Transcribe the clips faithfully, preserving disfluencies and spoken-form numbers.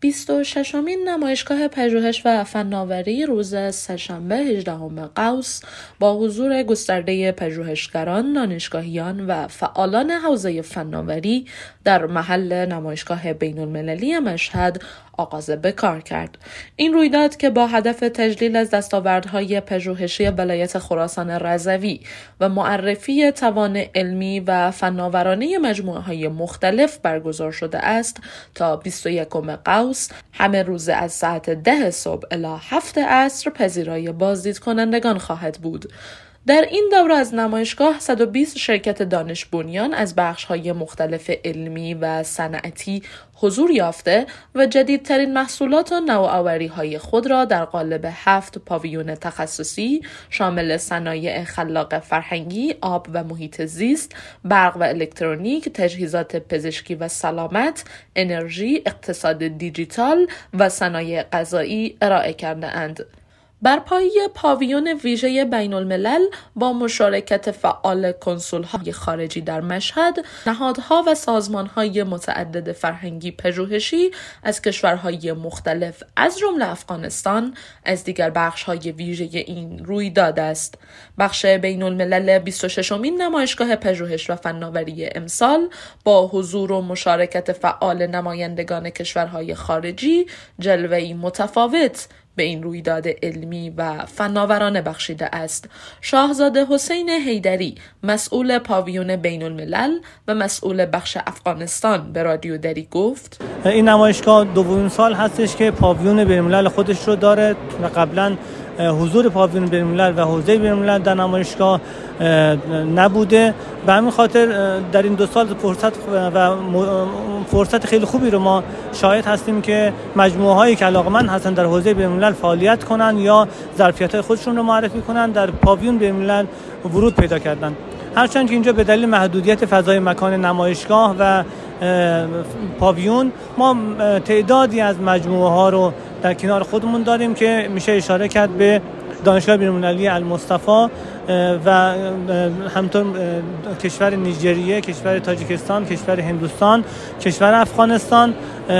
بیست و ششمین نمایشگاه پژوهش و فناوری روز سه‌شنبه هجدهم قوس با حضور گسترده پژوهشگران، دانشگاهیان و فعالان حوزه فناوری در محل نمایشگاه بین‌المللی مشهد آغاز به کار کرد. این رویداد که با هدف تجلیل از دستاوردهای پژوهشی ولایت خراسان رضوی و معرفی توان علمی و فناورانه مجموعه‌های مختلف برگزار شده است، تا بیست و یکم قوس همه روز از ساعت ده صبح الی هفت عصر پذیرای بازدید کنندگان خواهد بود. در این دوره از نمایشگاه صد و بیست شرکت دانش بنیان از بخش‌های مختلف علمی و صنعتی حضور یافته و جدیدترین محصولات و نوآوری‌های خود را در قالب هفت پاویون تخصصی شامل صنایع خلاق فرهنگی، آب و محیط زیست، برق و الکترونیک، تجهیزات پزشکی و سلامت، انرژی، اقتصاد دیجیتال و صنایع غذایی ارائه کرده‌اند. بر پایه پاویون ویژه بین الملل با مشارکت فعال کنسول‌های خارجی در مشهد، نهادها و سازمان‌های متعدد فرهنگی پژوهشی از کشورهای مختلف از جمله افغانستان از دیگر بخش‌های ویژه این رویداد است. بخش بین الملل بیست و ششمین نمایشگاه پژوهش و فناوری امسال با حضور و مشارکت فعال نمایندگان کشورهای خارجی جلوه‌ای متفاوت به این رویداد علمی و فناورانه بخشیده است. شاهزاده حسین حیدری، مسئول پاویون بین الملل و مسئول بخش افغانستان، به رادیو دری گفت: این نمایشگاه دومین سال هستش که پاویون بین الملل خودش رو داره و قبلا حضور پاویون بین الملل و حوزه بین الملل در نمایشگاه نبوده. به همین خاطر در این دو سال فرصت و فرصت خیلی خوبی رو ما شاهد هستیم که مجموعه هایی که علاقمند هستن در حوزه بین الملل فعالیت کنن یا ظرفیت های خودشون رو معرفی کنن در پاویون بین الملل ورود پیدا کردن. هرچند که اینجا به دلیل محدودیت فضای مکان نمایشگاه و پاویون ما تعدادی از مجموعه ها رو در کنار خودمون داریم که میشه اشاره کرد به دانشگاه بین‌المللی المصطفی و همطور کشور نیجریه، کشور تاجیکستان، کشور هندوستان، کشور افغانستان،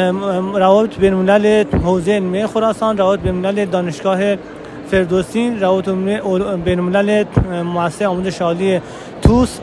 روابط بین‌الملل حوزه علمی خراسان، روابط بین‌الملل دانشگاه فردوسی، روابط بین‌الملل مؤسسه آموزش عالی توس،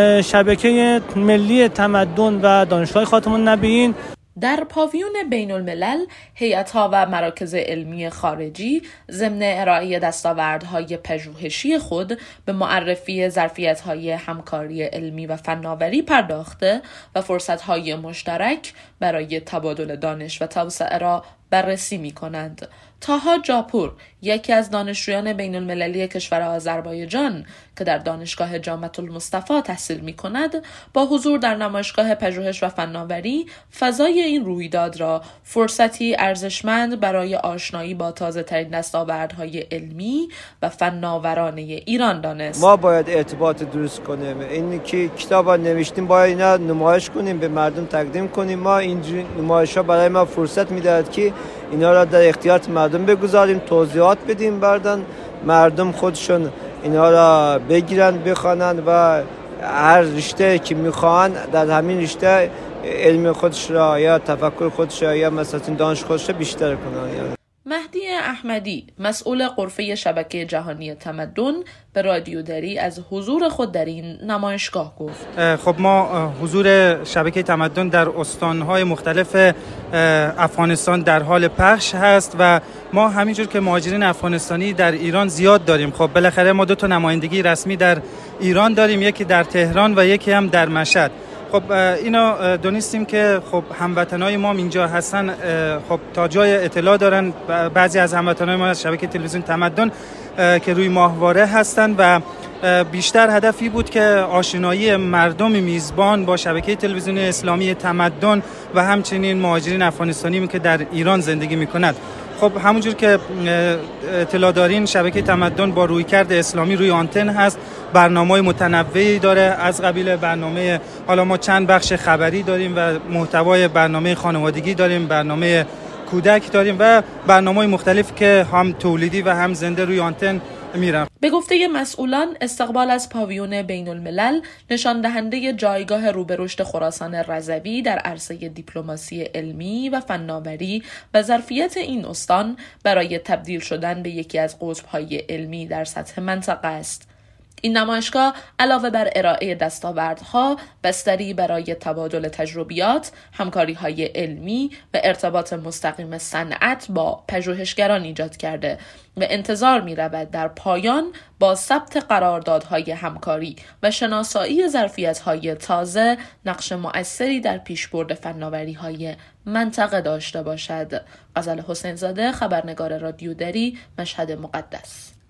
شبکه ملی تمدن و دانشگاه خاتم النبیین. در پاویون بین الملل، هیئت‌ها و مراکز علمی خارجی ضمن ارائه دستاوردهای پژوهشی خود به معرفی ظرفیت‌های همکاری علمی و فناوری پرداخته و فرصت‌های مشترک برای تبادل دانش و توسعه را بررسی می‌کنند. طاها جاپور، یکی از دانشجویان بین المللی کشور آذربایجان که در دانشگاه جامعه المصطفی تحصیل می کند، با حضور در نمایشگاه پژوهش و فناوری فضای این رویداد را فرصتی ارزشمند برای آشنایی با تازه ترین دستاوردهای علمی و فناورانه ایران دانست. ما باید ارتباط درست کنیم. این که کتابا نوشتیم باید اینا نمایش کنیم، به مردم تقدیم کنیم. ما این نمایش‌ها برای ما فرصت می‌دهد که اینا را در اختیار مردم بگذاریم، توضیحات بدیم، بعدن مردم خودشون اینا را بگیرن، بخوانن و هر رشته که میخوان در همین رشته علم خودش را یا تفکر خودش را یا مثلا دانش خودش را بیشتر کنن. مهدی احمدی، مسئول غرفه شبکه جهانی تمدن، به رادیو دری از حضور خود در این نمایشگاه گفت: خب ما حضور شبکه تمدن در استانهای مختلف افغانستان در حال پخش هست و ما همینجور که مهاجرین افغانستانی در ایران زیاد داریم. خب بالاخره ما دو تا نمایندگی رسمی در ایران داریم، یکی در تهران و یکی هم در مشهد. خب اینا دونستیم که خب هموطنای ما اینجا هستن، خب تا جای اطلاع دارن. بعضی از هموطنای ما از شبکه تلویزیون تمدن که روی ماهواره هستن و بیشتر هدفی بود که آشنایی مردم میزبان با شبکه تلویزیون اسلامی تمدن و همچنین مهاجرین افغانستانی که در ایران زندگی میکنند. خب همونجور که اطلاع دارین شبکه تمدن با رویکرد اسلامی روی آنتن هست، برنامه‌های متنوعی داره، از قبیل برنامه حالا ما چند بخش خبری داریم و محتوای برنامه خانوادگی داریم، برنامه کودک داریم و برنامه‌های مختلف که هم تولیدی و هم زنده روی آنتن میرم. به گفته مسئولان استقبال از پاویون بین الملل نشان دهنده جایگاه رو به رشد خراسان رضوی در عرصه دیپلماسی علمی و فناوری و ظرفیت این استان برای تبدیل شدن به یکی از قطب‌های علمی در سطح منطقه است. این نمایشگاه علاوه بر ارائه دستاوردها، بستری برای تبادل تجربیات، همکاری‌های علمی و ارتباط مستقیم صنعت با پژوهشگران ایجاد کرده و انتظار می‌رود در پایان با ثبت قراردادهای همکاری و شناسایی ظرفیت‌های تازه نقش مؤثری در پیشبرد فناوری‌های منطقه داشته باشد. غزل حسین زاده، خبرنگار رادیو دری، مشهد مقدس.